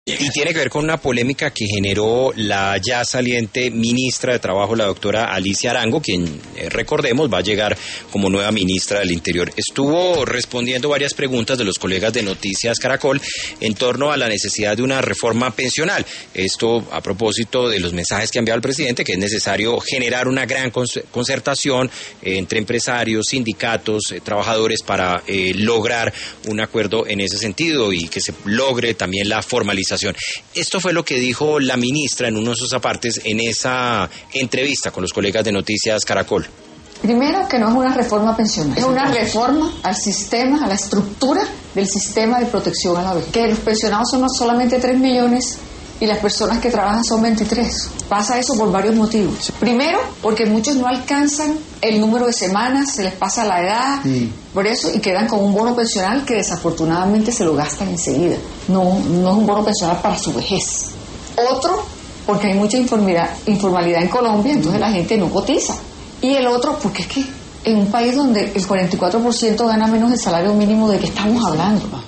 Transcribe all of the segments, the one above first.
Y tiene que ver con una polémica que generó la ya saliente ministra de Trabajo, la doctora Alicia Arango, quien, recordemos, va a llegar como nueva ministra del Interior. Estuvo respondiendo varias preguntas de los colegas de Noticias Caracol en torno a la necesidad de una reforma pensional. Esto a propósito de los mensajes que ha enviado el presidente, que es necesario generar una gran concertación entre empresarios, sindicatos, trabajadores para lograr un acuerdo en ese sentido y que se logre también la formalización. Esto fue lo que dijo la ministra en uno de sus apartes en esa entrevista con los colegas de Noticias Caracol. Primero, que no es una reforma pensional, es una reforma al sistema, a la estructura del sistema de protección a la vejez. Que los pensionados son solamente 3 millones y las personas que trabajan son 23. Pasa eso por varios motivos. Primero, porque muchos no alcanzan el número de semanas, se les pasa la edad, por eso, y quedan con un bono pensional que desafortunadamente se lo gastan enseguida. No es un bono pensional para su vejez. Otro, porque hay mucha informalidad en Colombia, entonces la gente no cotiza. Y el otro, porque es que en un país donde el 44% gana menos del salario mínimo, ¿de qué estamos hablando?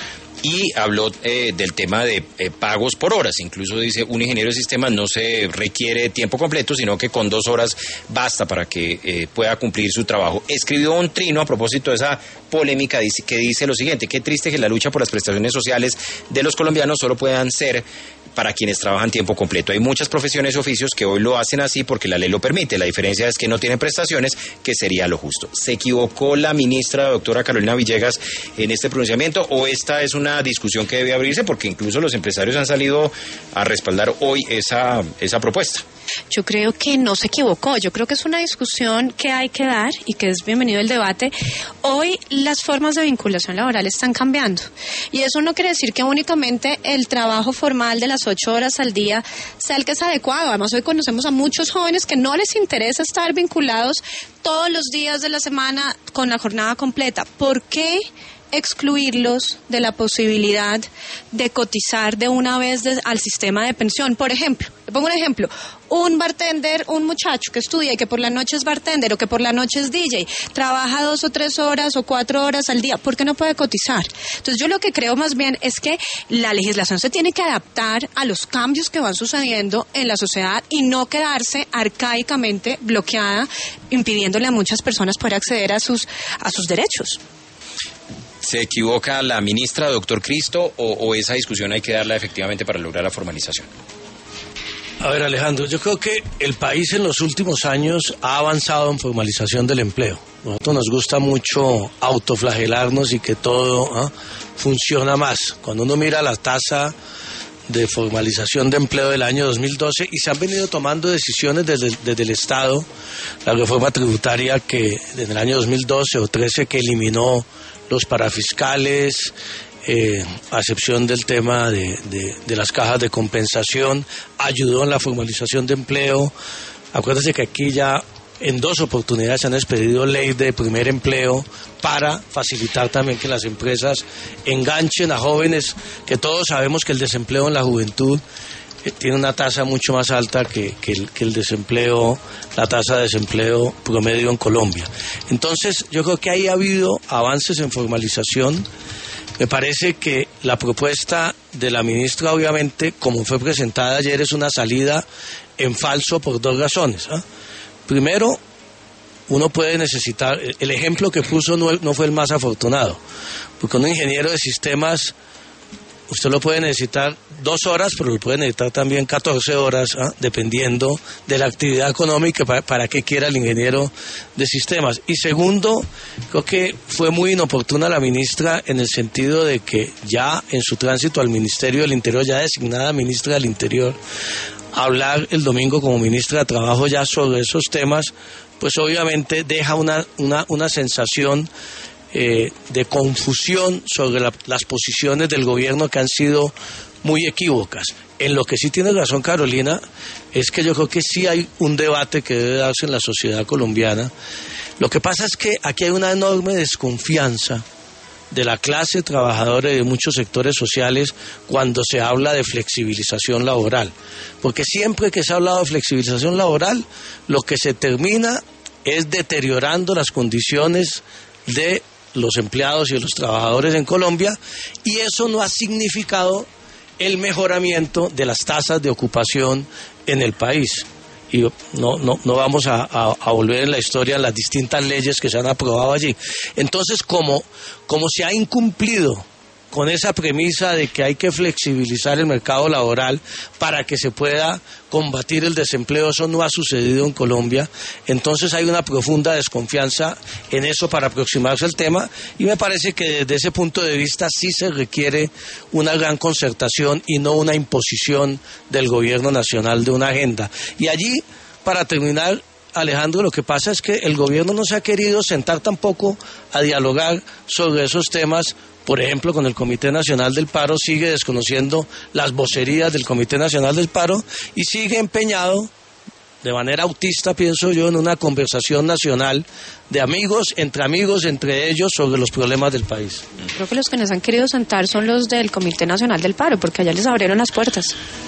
Y habló del tema de pagos por horas. Incluso dice, un ingeniero de sistemas no se requiere tiempo completo, sino que con 2 horas basta para que pueda cumplir su trabajo. Escribió un trino a propósito de esa polémica que dice lo siguiente: qué triste que la lucha por las prestaciones sociales de los colombianos solo puedan ser para quienes trabajan tiempo completo. Hay muchas profesiones y oficios que hoy lo hacen así porque la ley lo permite. La diferencia es que no tienen prestaciones, que sería lo justo. ¿Se equivocó la ministra, doctora Carolina Villegas, en este pronunciamiento, o esta es una discusión que debe abrirse? Porque incluso los empresarios han salido a respaldar hoy esa propuesta. Yo creo que no se equivocó, yo creo que es una discusión que hay que dar y que es bienvenido el debate. Hoy las formas de vinculación laboral están cambiando y eso no quiere decir que únicamente el trabajo formal de las 8 horas al día sea el que es adecuado. Además, hoy conocemos a muchos jóvenes que no les interesa estar vinculados todos los días de la semana con la jornada completa. ¿Por qué excluirlos de la posibilidad de cotizar de una vez al sistema de pensión? Por ejemplo, le pongo un ejemplo, un bartender, un muchacho que estudia y que por la noche es bartender o que por la noche es DJ, trabaja 2 o 3 horas o 4 horas al día, ¿por qué no puede cotizar? Entonces yo lo que creo más bien es que la legislación se tiene que adaptar a los cambios que van sucediendo en la sociedad y no quedarse arcaicamente bloqueada, impidiéndole a muchas personas poder acceder a sus derechos. ¿Se equivoca la ministra, doctor Cristo, o esa discusión hay que darla efectivamente para lograr la formalización? A ver, Alejandro, yo creo que el país en los últimos años ha avanzado en formalización del empleo. A nosotros nos gusta mucho autoflagelarnos y que todo funciona más. Cuando uno mira la tasa de formalización de empleo del año 2012 y se han venido tomando decisiones desde el Estado, la reforma tributaria que en el año 2012 o 13 que eliminó los parafiscales, a excepción del tema de las cajas de compensación, ayudó en la formalización de empleo. Acuérdense que aquí ya en 2 oportunidades se han expedido ley de primer empleo para facilitar también que las empresas enganchen a jóvenes, que todos sabemos que el desempleo en la juventud tiene una tasa mucho más alta que el desempleo, la tasa de desempleo promedio en Colombia. Entonces, yo creo que ahí ha habido avances en formalización. Me parece que la propuesta de la ministra, obviamente, como fue presentada ayer, es una salida en falso por 2 razones. Primero, uno puede necesitar, el ejemplo que puso no fue el más afortunado, porque un ingeniero de sistemas, usted lo puede necesitar 2 horas, pero lo puede necesitar también 14 horas, dependiendo de la actividad económica para qué quiera el ingeniero de sistemas. Y segundo, creo que fue muy inoportuna la ministra en el sentido de que ya en su tránsito al Ministerio del Interior, ya designada ministra del Interior, hablar el domingo como ministra de Trabajo ya sobre esos temas, pues obviamente deja una sensación de confusión sobre las posiciones del gobierno que han sido muy equívocas. En lo que sí tiene razón Carolina es que yo creo que sí hay un debate que debe darse en la sociedad colombiana. Lo que pasa es que aquí hay una enorme desconfianza de la clase trabajadora y de muchos sectores sociales cuando se habla de flexibilización laboral, porque siempre que se ha hablado de flexibilización laboral, lo que se termina es deteriorando las condiciones de los empleados y de los trabajadores en Colombia, y eso no ha significado el mejoramiento de las tasas de ocupación en el país. Y no vamos a volver en la historia las distintas leyes que se han aprobado allí. Entonces, como se ha incumplido con esa premisa de que hay que flexibilizar el mercado laboral para que se pueda combatir el desempleo, eso no ha sucedido en Colombia, entonces hay una profunda desconfianza en eso para aproximarse al tema, y me parece que desde ese punto de vista sí se requiere una gran concertación y no una imposición del gobierno nacional de una agenda. Y allí, para terminar, Alejandro, lo que pasa es que el gobierno no se ha querido sentar tampoco a dialogar sobre esos temas. Por ejemplo, con el Comité Nacional del Paro, sigue desconociendo las vocerías del Comité Nacional del Paro y sigue empeñado, de manera autista, pienso yo, en una conversación nacional de amigos entre ellos, sobre los problemas del país. Creo que los que nos han querido sentar son los del Comité Nacional del Paro, porque allá les abrieron las puertas.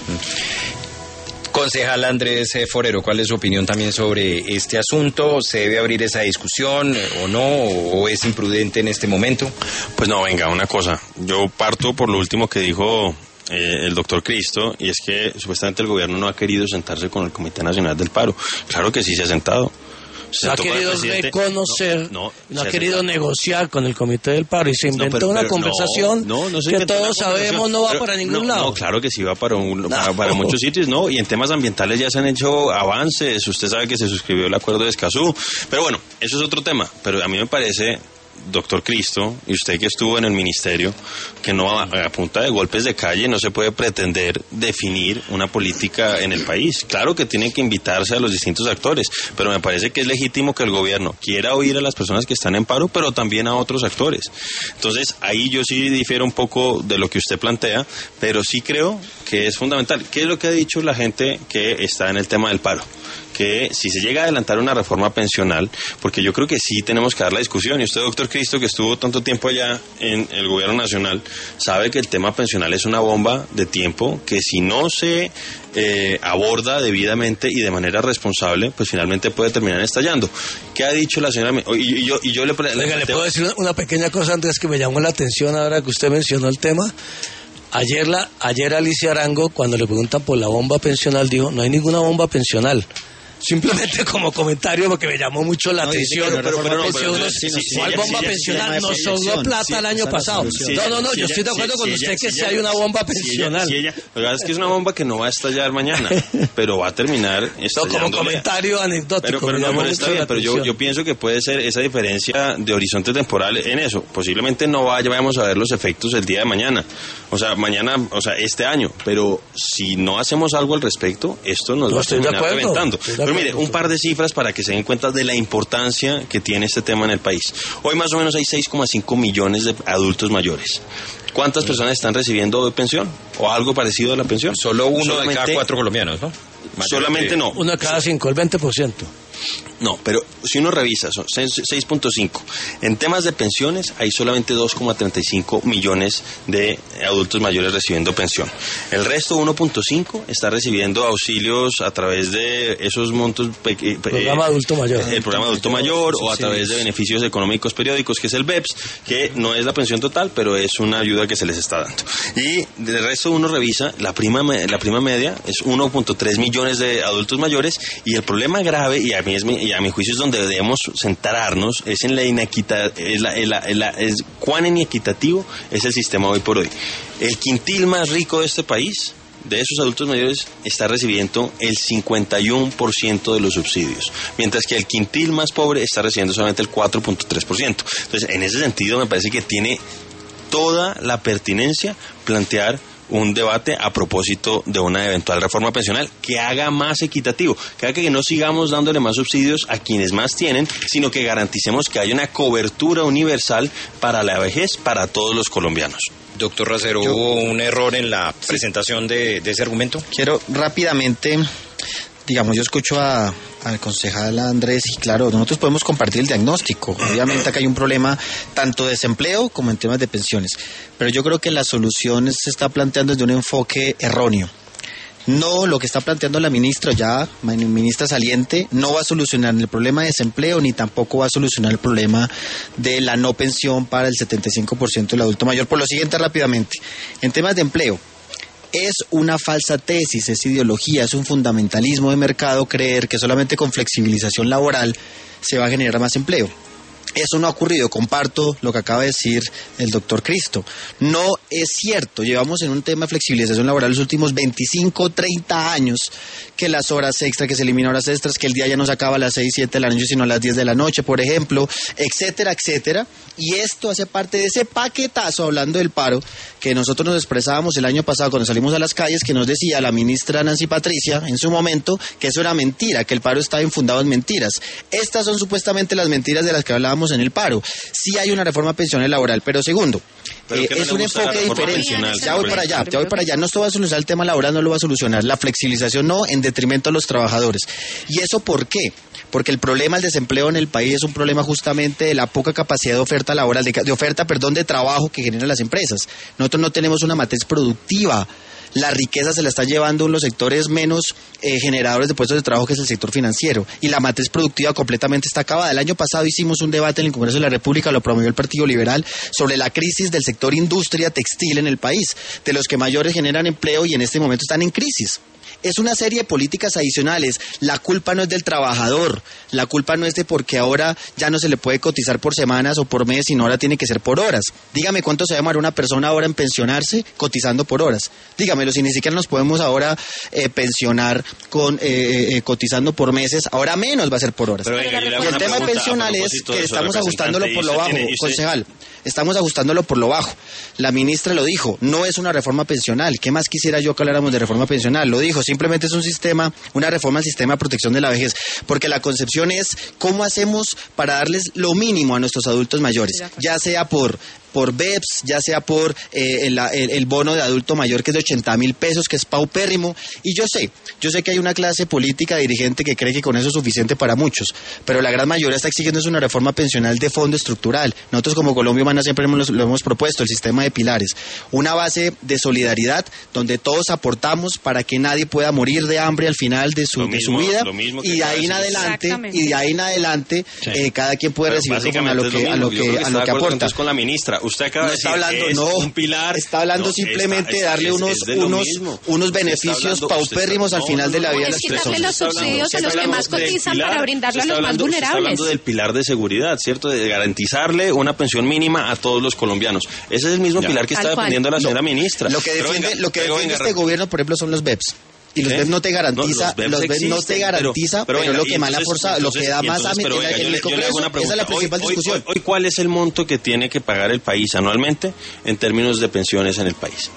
Concejal Andrés Forero, ¿cuál es su opinión también sobre este asunto? ¿Se debe abrir esa discusión o no? ¿O es imprudente en este momento? Pues no, venga, una cosa. Yo parto por lo último que dijo el doctor Cristo, y es que supuestamente el gobierno no ha querido sentarse con el Comité Nacional del Paro. Claro que sí se ha sentado. No ha querido reconocer, no ha querido negociar con el Comité del Paro, y se inventó una conversación que todos sabemos no va para ningún lado. No, claro que sí va para muchos sitios, ¿no? Y en temas ambientales ya se han hecho avances. Usted sabe que se suscribió el acuerdo de Escazú. Pero bueno, eso es otro tema. Pero a mí me parece, doctor Cristo, y usted que estuvo en el ministerio, que no a punta de golpes de calle no se puede pretender definir una política en el país. Claro que tiene que invitarse a los distintos actores, pero me parece que es legítimo que el gobierno quiera oír a las personas que están en paro, pero también a otros actores. Entonces, ahí yo sí difiero un poco de lo que usted plantea, pero sí creo que es fundamental. ¿Qué es lo que ha dicho la gente que está en el tema del paro? Que si se llega a adelantar una reforma pensional, porque yo creo que sí tenemos que dar la discusión, y usted, doctor Cristo, que estuvo tanto tiempo allá en el gobierno nacional, sabe que el tema pensional es una bomba de tiempo, que si no se aborda debidamente y de manera responsable, pues finalmente puede terminar estallando. ¿Qué ha dicho la señora? Y yo le puedo decir una pequeña cosa, Andrés, que me llamó la atención ahora que usted mencionó el tema. Ayer Alicia Arango, cuando le preguntan por la bomba pensional, dijo: no hay ninguna bomba pensional. Simplemente como comentario, porque me llamó mucho la atención. ¿Cuál bomba pensional? Nos sobró plata el año pasado. No, yo estoy de acuerdo con usted que sí hay una bomba pensional. La verdad es que es una bomba que no va a estallar mañana, pero va a terminar estallando. Como comentario anecdótico. Pero yo pienso que puede ser esa diferencia de horizonte temporal en eso. Posiblemente no vayamos a ver los efectos el día de mañana. Este año. Pero si no hacemos algo al respecto, esto nos va a terminar reventando. Pero mire, un par de cifras para que se den cuenta de la importancia que tiene este tema en el país. Hoy más o menos hay 6,5 millones de adultos mayores. ¿Cuántas personas están recibiendo hoy pensión? ¿O algo parecido a la pensión? Solo uno de cada 4 colombianos, ¿no? Solamente no. Uno de cada 5, el 20%. No, pero si uno revisa, son 6.5. En temas de pensiones hay solamente 2,35 millones de adultos mayores recibiendo pensión. El resto, 1.5, está recibiendo auxilios a través de esos montos... Programa Adulto Mayor. El programa Adulto Mayor, o a través de beneficios económicos periódicos, que es el BEPS, que no es la pensión total, pero es una ayuda que se les está dando. Y del resto uno revisa, la prima media es 1.3 millones de adultos mayores, y el problema grave, y a mi juicio es donde debemos centrarnos, es en la inequidad, cuán inequitativo es el sistema hoy por hoy. El quintil más rico de este país, de esos adultos mayores, está recibiendo el 51% de los subsidios, mientras que el quintil más pobre está recibiendo solamente el 4.3%. Entonces, en ese sentido, me parece que tiene toda la pertinencia plantear un debate a propósito de una eventual reforma pensional que haga más equitativo, que haga que no sigamos dándole más subsidios a quienes más tienen, sino que garanticemos que haya una cobertura universal para la vejez para todos los colombianos. Doctor Racero, ¿hubo un error en la presentación de ese argumento? Quiero rápidamente, yo escucho al concejal Andrés, y claro, nosotros podemos compartir el diagnóstico. Obviamente acá hay un problema tanto de desempleo como en temas de pensiones, pero yo creo que la solución se está planteando desde un enfoque erróneo. No, lo que está planteando la ministra saliente no va a solucionar el problema de desempleo, ni tampoco va a solucionar el problema de la no pensión para el 75% del adulto mayor. Por lo siguiente, rápidamente, en temas de empleo, Es una falsa tesis, es ideología, es un fundamentalismo de mercado creer que solamente con flexibilización laboral se va a generar más empleo. Eso no ha ocurrido, comparto lo que acaba de decir el doctor Cristo. No es cierto, llevamos en un tema de flexibilización laboral los últimos 25, 30 años, que las horas extra, que se eliminan horas extras, que el día ya no se acaba a las 6, 7 de la noche, sino a las 10 de la noche, por ejemplo, etcétera, etcétera. Y esto hace parte de ese paquetazo, hablando del paro, que nosotros nos expresábamos el año pasado cuando salimos a las calles, que nos decía la ministra Nancy Patricia en su momento que eso era mentira, que el paro estaba infundado en mentiras. Estas son supuestamente las mentiras de las que hablábamos en el paro. Sí hay una reforma pensional laboral, pero segundo, es un enfoque diferente. Ya voy para allá. No esto va a solucionar el tema laboral, no lo va a solucionar. La flexibilización no, en detrimento de los trabajadores. ¿Y eso por qué? Porque el problema del desempleo en el país es un problema justamente de la poca capacidad de oferta laboral, de trabajo que generan las empresas. Nosotros no tenemos una matriz productiva. La riqueza se la están llevando en los sectores menos generadores de puestos de trabajo, que es el sector financiero, y la matriz productiva completamente está acabada. El año pasado hicimos un debate en el Congreso de la República, lo promovió el Partido Liberal, sobre la crisis del sector industria textil en el país, de los que mayores generan empleo y en este momento están en crisis. Es una serie de políticas adicionales. La culpa no es del trabajador, la culpa no es de porque ahora ya no se le puede cotizar por semanas o por mes, sino ahora tiene que ser por horas. Dígame cuánto se va a demorar una persona ahora en pensionarse cotizando por horas. Dígamelo, si ni siquiera nos podemos ahora pensionar con cotizando por meses, ahora menos va a ser por horas. Pero venga, y el tema pensional es que estamos ajustándolo por lo bajo, concejal. Estamos ajustándolo por lo bajo. La ministra lo dijo, no es una reforma pensional. ¿Qué más quisiera yo que habláramos de reforma pensional? Lo dijo, simplemente es una reforma al sistema de protección de la vejez, porque la concepción es cómo hacemos para darles lo mínimo a nuestros adultos mayores, ya sea por BEPS, ya sea por el bono de adulto mayor, que es de 80,000 pesos, que es paupérrimo. Y yo sé que hay una clase política dirigente que cree que con eso es suficiente para muchos, pero la gran mayoría está exigiendo una reforma pensional de fondo estructural. Nosotros como Colombia Humana siempre lo hemos propuesto, el sistema de pilares, una base de solidaridad donde todos aportamos para que nadie pueda morir de hambre al final de su vida, y de ahí en adelante cada quien puede recibir conforme a lo que aporta. Con la ministra, usted acaba de decir un pilar. Está hablando simplemente de darle unos beneficios paupérrimos al final de la vida de las personas. Los subsidios a los que más cotizan para brindarlo a los más vulnerables. Está hablando del pilar de seguridad, ¿cierto? De garantizarle una pensión mínima a todos los colombianos. Ese es el mismo pilar que está defendiendo la señora ministra. Lo que defiende este gobierno, por ejemplo, son los BEPS. Y los BEPS no te garantiza, pero lo que más la fuerza, lo que da más en el Congreso, esa es la principal discusión. Hoy, ¿cuál es el monto que tiene que pagar el país anualmente en términos de pensiones en el país?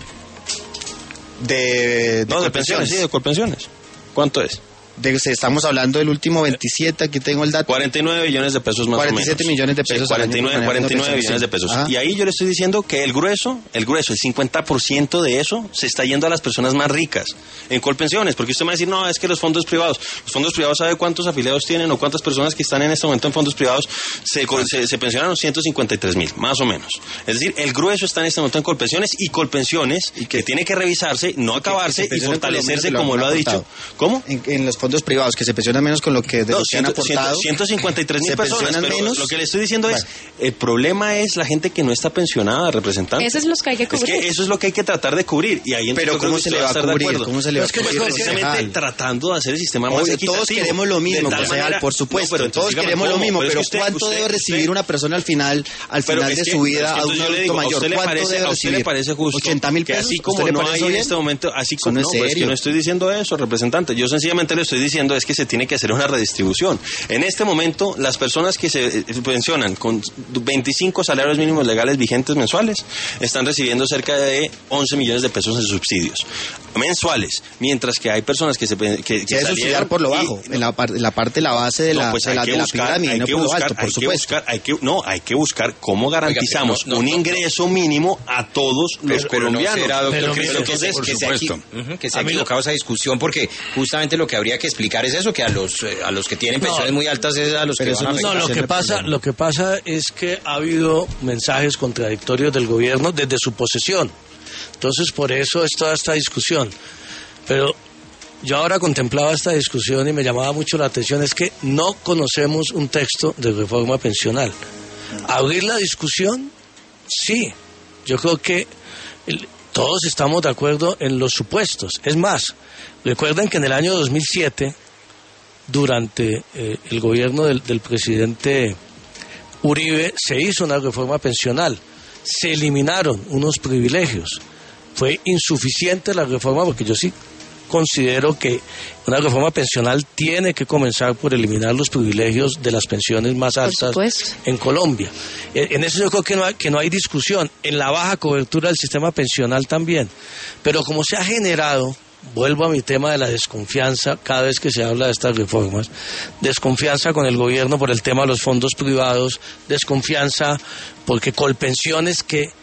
De pensiones, sí, de Colpensiones. ¿Cuánto es? Estamos hablando del último 27, aquí tengo el dato. 49 billones de pesos más o menos. 47 millones de pesos. 49 billones de pesos. Ajá. Y ahí yo le estoy diciendo que el grueso, el 50% de eso se está yendo a las personas más ricas en Colpensiones, porque usted me va a decir, no, es que los fondos privados, ¿sabe cuántos afiliados tienen o cuántas personas que están en este momento en fondos privados se pensionaron? 153,000, más o menos. Es decir, el grueso está en este momento en Colpensiones, y que tiene que revisarse, no acabarse y fortalecerse como lo ha dicho. ¿Cómo? En los fondos privados, que se pensionan menos con lo que han aportado. 153,000 personas, pero menos. Lo que le estoy diciendo es, el problema es la gente que no está pensionada, representante. Esos es los que hay que cubrir. Es que eso es lo que hay que tratar de cubrir. Y ahí pero ¿cómo se le va a cubrir? ¿Cómo se le va a cubrir? Precisamente tratando de hacer el sistema más equitativo. Todos queremos lo mismo, por supuesto. Pero todos queremos lo mismo, pero ¿cuánto debe recibir una persona al final de su vida, a un adulto mayor? ¿Cuánto debe recibir? ¿A usted le parece justo 80,000 pesos? Así como no hay en este momento, así como no, es que no estoy diciendo eso, representante. Yo sencillamente le estoy diciendo es que se tiene que hacer una redistribución. En este momento, las personas que se pensionan con 25 salarios mínimos legales vigentes mensuales están recibiendo cerca de 11 millones de pesos en subsidios mensuales, mientras que hay personas que debe subsidiar por lo bajo, en la parte, la base de la pirámide, no por lo alto, por supuesto. Hay que buscar cómo garantizamos un ingreso mínimo a todos los colombianos. Entonces, que se ha equivocado esa discusión, porque justamente lo que habría que explicar es eso, que a los que tienen pensiones muy altas es a los que van a afectar. Lo que pasa es que ha habido mensajes contradictorios del gobierno desde su posesión. Entonces, por eso es toda esta discusión. Pero yo ahora contemplaba esta discusión y me llamaba mucho la atención, es que no conocemos un texto de reforma pensional. ¿Abrir la discusión? Sí. Yo creo que Todos estamos de acuerdo en los supuestos. Es más, recuerden que en el año 2007, durante el gobierno del presidente Uribe, se hizo una reforma pensional. Se eliminaron unos privilegios. Fue insuficiente la reforma, porque yo sí considero que una reforma pensional tiene que comenzar por eliminar los privilegios de las pensiones más altas en Colombia. En eso yo creo que no hay discusión. En la baja cobertura del sistema pensional también. Pero como se ha generado, vuelvo a mi tema de la desconfianza cada vez que se habla de estas reformas, desconfianza con el gobierno por el tema de los fondos privados, desconfianza porque Colpensiones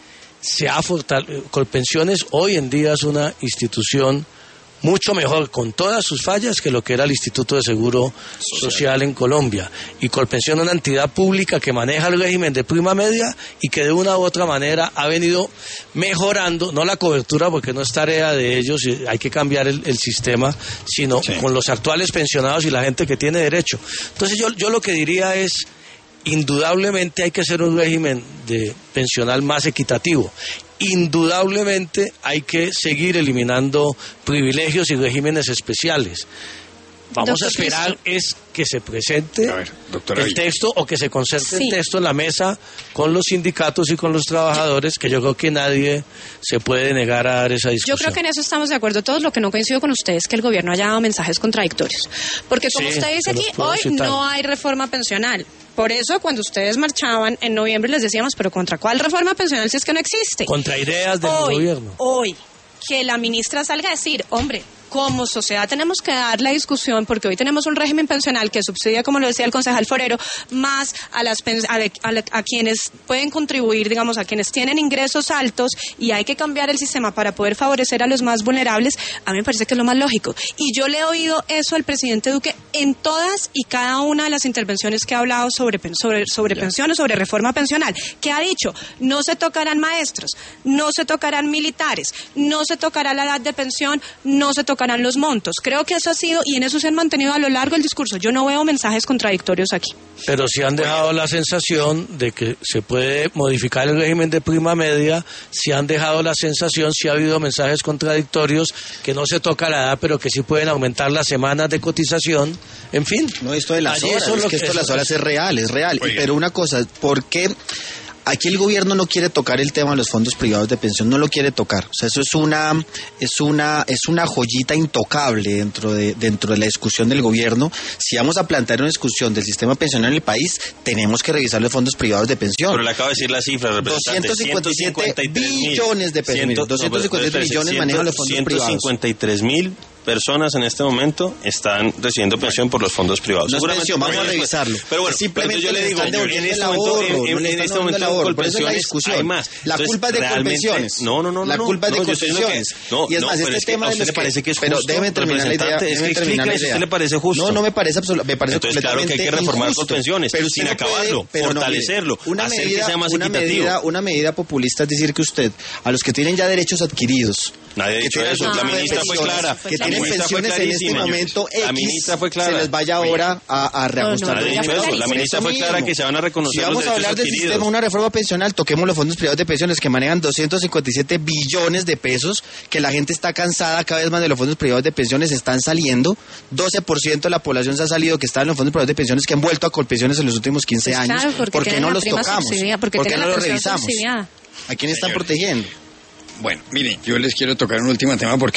Colpensiones hoy en día es una institución mucho mejor con todas sus fallas que lo que era el Instituto de Seguro Social en Colombia. Y Colpensión es una entidad pública que maneja el régimen de prima media y que de una u otra manera ha venido mejorando, no la cobertura porque no es tarea de ellos, hay que cambiar el sistema, sino con los actuales pensionados y la gente que tiene derecho. Entonces yo lo que diría es, indudablemente hay que hacer un régimen pensional más equitativo. Indudablemente hay que seguir eliminando privilegios y regímenes especiales. Vamos a esperar es que se presente el texto o que se concerte el texto en la mesa con los sindicatos y con los trabajadores, que yo creo que nadie se puede negar a dar esa discusión. Yo creo que en eso estamos de acuerdo todos. Lo que no coincido con ustedes es que el gobierno haya dado mensajes contradictorios. Porque como usted dice aquí, hoy no hay reforma pensional. Por eso cuando ustedes marchaban en noviembre les decíamos, pero ¿contra cuál reforma pensional si es que no existe? Contra ideas del gobierno. Hoy, que la ministra salga a decir, hombre, como sociedad tenemos que dar la discusión porque hoy tenemos un régimen pensional que subsidia, como lo decía el concejal Forero, más a quienes pueden contribuir, digamos, a quienes tienen ingresos altos, y hay que cambiar el sistema para poder favorecer a los más vulnerables. A mí me parece que es lo más lógico. Y yo le he oído eso al presidente Duque en todas y cada una de las intervenciones que ha hablado sobre pensiones, sobre reforma pensional, que ha dicho, no se tocarán maestros, no se tocarán militares, no se tocará la edad de pensión, no se tocarán los montos. Creo que eso ha sido, y en eso se han mantenido a lo largo del discurso. Yo no veo mensajes contradictorios aquí. Pero sí han dejado la sensación de que se puede modificar el régimen de prima media, sí han dejado la sensación, sí ha habido mensajes contradictorios, que no se toca la edad, pero que sí pueden aumentar las semanas de cotización, en fin. No, esto de las horas, es que esto de las horas es real. Pero una cosa, ¿por qué? Aquí el gobierno no quiere tocar el tema de los fondos privados de pensión, no lo quiere tocar. O sea, eso es una joyita intocable dentro de la discusión del gobierno. Si vamos a plantear una discusión del sistema pensional en el país, tenemos que revisar los fondos privados de pensión. Pero le acabo de decir la cifra, representante. 257 billones de pesos. 257 billones manejan los fondos privados. 153.000 personas en este momento están recibiendo pensión por los fondos privados. No es pensión, vamos a revisarlo. Pero bueno, simplemente yo le digo, en este momento Colpensiones hay más. La culpa es de Colpensiones. No. La culpa es de Colpensiones. Y es más, este tema de los que... Pero déjeme terminar la idea. ¿Usted le parece justo? No me parece absolutamente. Me parece entonces, claro que hay que reformar Colpensiones, sin acabarlo, fortalecerlo, hacer que sea más equitativo. Una medida populista es decir que usted, a los que tienen ya derechos adquiridos, nadie ha dicho eso, la ministra fue clara, que tienen pensiones en este momento la ministra fue clara, se les vaya ahora a reajustar. La ministra fue clara que se van a reconocer los derechos adquiridos. Si vamos a hablar del sistema, una reforma pensional, toquemos los fondos privados de pensiones que manejan 257 billones de pesos, que la gente está cansada cada vez más de los fondos privados de pensiones, están saliendo, 12% de la población se ha salido que está en los fondos privados de pensiones, que han vuelto a Colpensiones en los últimos 15 años. Claro, ¿por qué no los tocamos? ¿Por qué no los revisamos? ¿A quién están protegiendo? Bueno, miren, yo les quiero tocar un último tema porque